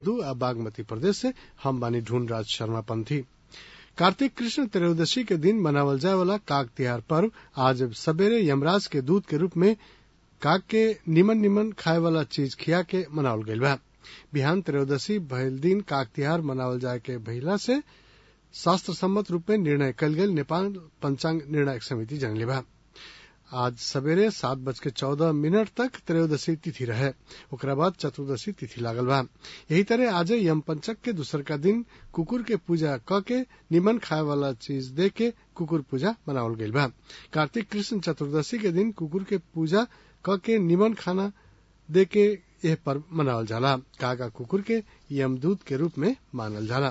2 आ बागमती प्रदेश से हम बानी ढूंढ राज शर्मा पंथी। कार्तिक कृष्ण त्रयोदशी के दिन मनावल जाए वाला काग तिहार पर्व आज सवेरे यमराज के दूत के रूप में काग के निमन निमन खाए वाला चीज खिया के मनावल गईल बा। बिहान त्रयोदशी भइल दिन काग तिहार मनावल जाए के भइला से शास्त्र सम्मत रूप में निर्णय कल गईल नेपाल पंचांग निर्णायक समिति जनले बा। आज सवेरे 7:14 तक त्रयोदशी तिथि रहे, ओकरा बाद चतुर्दशी तिथि लागल बा। यही तरह आज यम पंचक के दूसर का दिन कुकुर के पूजा क के निमन खाए वाला चीज दे के कुकुर पूजा मनावल गईल बा। कार्तिक कृष्ण चतुर्दशी के दिन कुकुर के पूजा क के निमन खाना दे के यह पर्व मनावल जाला। कागा कुकुर के यमदूत के रूप में मानल जाला।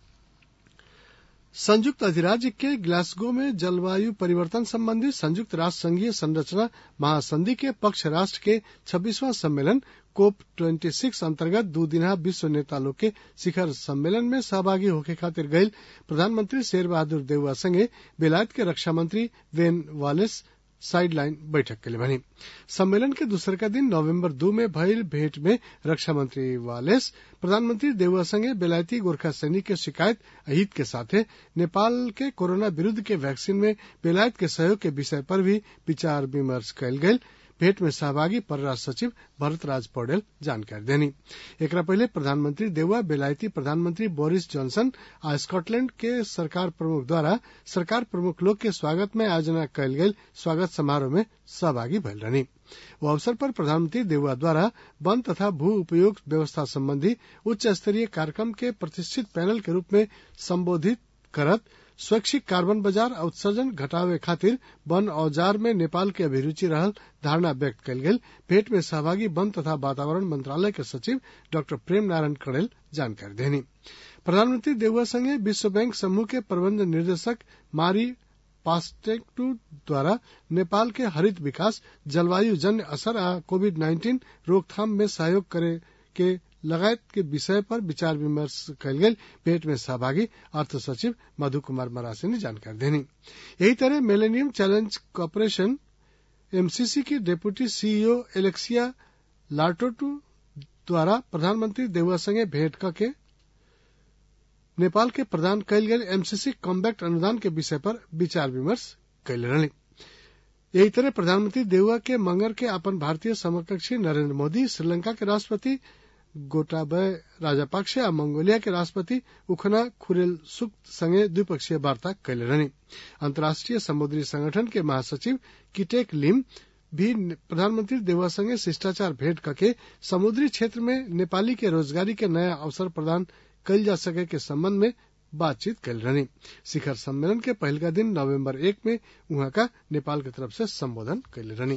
संयुक्त अधिराज्य के ग्लासगो में जलवायु परिवर्तन संबंधी संयुक्त राष्ट्र संघीय संरचना महासंधि के पक्ष राष्ट्र के 26वां सम्मेलन COP26 अंतर्गत 2 दिना विश्व नेता लोग के शिखर सम्मेलन में सहभागी होके खातिर गईल प्रधानमंत्री शेर बहादुर देउवा संगे बेलायत के रक्षा मंत्री वेन वालेस साइडलाइन बैठक के लिए बनी। सम्मेलन के दूसर का दिन नवंबर 2 में भइल भेंट में रक्षा मंत्री वालेस प्रधानमंत्री देउवा संगे बेलायती गोरखा सैनिक के शिकायत हित के साथे नेपाल के कोरोना विरुद्ध के वैक्सीन में बेलायत के सहयोग के विषय पर भी विचार विमर्श कयल गयल। भेंट में सहभागी परराष्ट्र सचिव भरतराज पौडेल जानकारी देनी। एकरा पहले प्रधानमंत्री देउवा बेलायती प्रधानमंत्री बोरिस जॉनसन आ स्कॉटलैंड के सरकार प्रमुख द्वारा सरकार प्रमुख लोग के स्वागत में आयोजना कयल गयल स्वागत समारोह में सहभागी भइल रहनी। वो अवसर पर प्रधानमंत्री देउवा द्वारा वन तथा भू उपयोग व्यवस्था संबंधी उच्च स्तरीय कार्यक्रम के प्रतिष्ठित पैनल के रूप में संबोधित करत स्वैच्छिक कार्बन बाजार उत्सर्जन घटावे खातिर वन औजार में नेपाल के अभिरुचि रहल धारणा व्यक्त कयल गेल। भेंट में सहभागी वन तथा वातावरण मंत्रालय के सचिव डॉक्टर प्रेम नारायण कड़ेल जानकारी देनी। प्रधानमंत्री देउवा संगे विश्व बैंक समूह के प्रबंध निर्देशक मारी पास्टेक्टू द्वारा नेपाल के हरित विकास, जलवायु जन्य असर आ कोविड-19 रोकथाम में सहयोग करे के लगायत के विषय पर विचार विमर्श कयल गेल। भेंट में सहभागी अर्थ सचिव मधु कुमार मरासी ने जानकारी देनी। यही तरह मिलेनियम चैलेंज कॉर्पोरेशन MCC की डेप्यूटी CEO एलेक्सिया लार्टोटू द्वारा प्रधानमंत्री देउवा संगे भेंट करके नेपाल के प्रदान कयल गेल MCC कॉम्बैक्ट अनुदान के विषय पर विचार विमर्श कयल रहनी। यही तरह प्रधानमंत्री देउवा के मंगर के अपन भारतीय समकक्षी नरेंद्र मोदी, श्रीलंका के राष्ट्रपति गोटाबय राजपक्षे आ मंगोलिया के राष्ट्रपति उखना खुरेलसुख संगे द्विपक्षीय वार्ता कैले रहनी। अंतर्राष्ट्रीय समुद्री संगठन के महासचिव किटेक लिम भी प्रधानमंत्री देउवा संगे शिष्टाचार भेंट करके समुद्री क्षेत्र में नेपाली के रोजगारी के नया अवसर प्रदान कयल जा सके के संबंध में बातचीत कैल रहनी। शिखर सम्मेलन के पहल का दिन नवंबर 1 में वहां का नेपाल की तरफ से संबोधन कैले रहनी।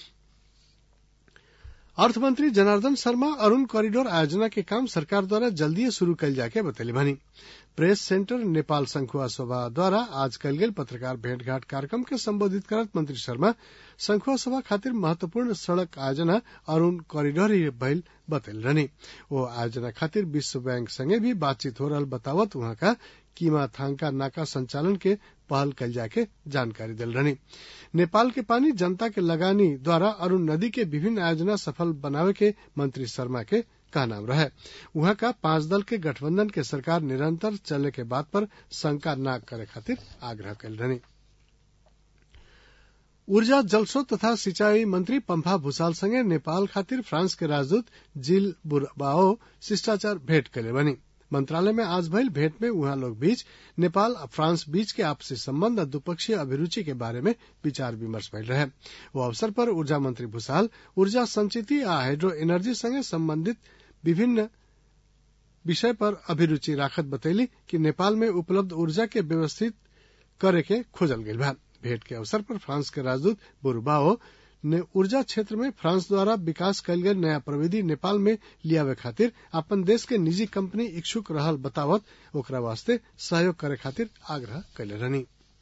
अर्थमंत्री जनार्दन शर्मा अरुण कॉरिडोर आयोजना के काम सरकार द्वारा जल्दी शुरू कल जाके बतैले बानी। प्रेस सेंटर नेपाल संखुआ सभा द्वारा आज कल गेल पत्रकार भेंटघाट कार्यक्रम के संबोधित करत मंत्री शर्मा संखुआ सभा खातिर महत्वपूर्ण सड़क आयोजना अरुण कॉरिडोर ही भइल बतैल रहनी। वो आयोजना खातिर विश्व बैंक संगे भी बातचीत हो रहल बतावत वहां का कीमा थांका नाका संचालन के पहल कल जाके जानकारी दिल रहनी। नेपाल के पानी जनता के लगानी द्वारा अरुण नदी के विभिन्न आयोजना सफल बनावे के मंत्री शर्मा के कहना रहे। वहां का 5 दल के गठबंधन के सरकार निरंतर चले के बात पर शंका न करे खातिर आग्रह कल रहनी। ऊर्जा जलस्रोत तथा सिंचाई मंत्री पंफा भूषाल संगे नेपाल खातिर फ्रांस के राजदूत जिल बुरबाओ शिष्टाचार भेंट कले बनी। मंत्रालय में आज भइल भेंट में उहाँ लोग बीच नेपाल और फ्रांस बीच के आपसी संबंध और द्विपक्षीय अभिरुचि के बारे में विचार विमर्श भइल रहे। वो अवसर पर ऊर्जा मंत्री भूषाल ऊर्जा संचिति आ हाइड्रो एनर्जी संगे संबंधित विभिन्न विषय पर अभिरुचि राखत बतैली कि नेपाल में उपलब्ध ऊर्जा के व्यवस्थित करे के खोजल गेल बा। भेंट के अवसर पर फ्रांस के राजदूत बुरबाओ ने ऊर्जा क्षेत्र में फ्रांस द्वारा विकास कयल गेल नया प्रविधि नेपाल में लियावे खातिर अपन देश के निजी कंपनी इच्छुक रहल बतावत ओकरा वास्ते सहयोग करे खातिर आग्रह कैले रहनी।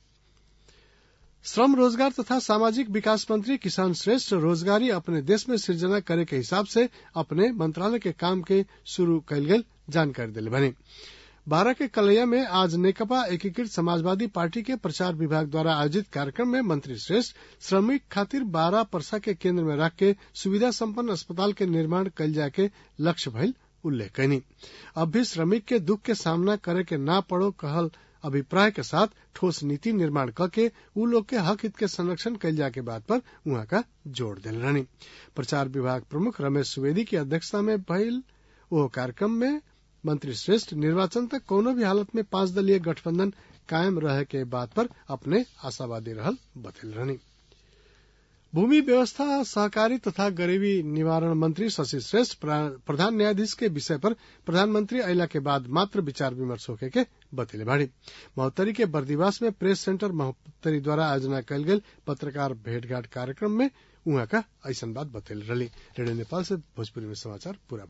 श्रम रोजगार तथा सामाजिक विकास मंत्री किसान श्रेष्ठ रोजगारी अपने देश में सृजना करे के हिसाब से अपने मंत्रालय के काम के शुरू कयल गेल जानकारी दिले बनी। 12 के कलैया में आज नेकपा एकीकृत समाजवादी पार्टी के प्रचार विभाग द्वारा आयोजित कार्यक्रम में मंत्री श्रेष्ठ श्रमिक खातिर 12 परसा के केंद्र में रख के सुविधा संपन्न अस्पताल के निर्माण कल जाके लक्ष्य भइल उल्लेख कैनी। अब भी श्रमिक के दुख के सामना करे के ना पड़ो कहल अभिप्राय के साथ ठोस नीति निर्माण करके उ लोग के हक हित के संरक्षण कैल जाए के बात पर उहाँ का जोड़ दिल रहनी। प्रचार विभाग प्रमुख रमेश सुवेदी की अध्यक्षता में भइल वो कार्यक्रम में मंत्री श्रेष्ठ निर्वाचन तक कोनो भी हालत में 5 दलीय गठबंधन कायम रहे के बात पर अपने आशावादी रहल बतल रहनी। भूमि व्यवस्था सहकारी तथा गरीबी निवारण मंत्री शशि श्रेष्ठ प्रधान न्यायाधीश के विषय पर प्रधानमंत्री अयला के बाद मात्र विचार विमर्श होके के बतैले बाड़ी। महोत्तरी के बर्दिवास में प्रेस सेंटर महोत्तरी द्वारा आयोजना कयल गेल पत्रकार भेंटघाट कार्यक्रम में उहाँ का ऐसन बात बतैले रही। रेडियो नेपाल से भोजपुरी में समाचार पूरा।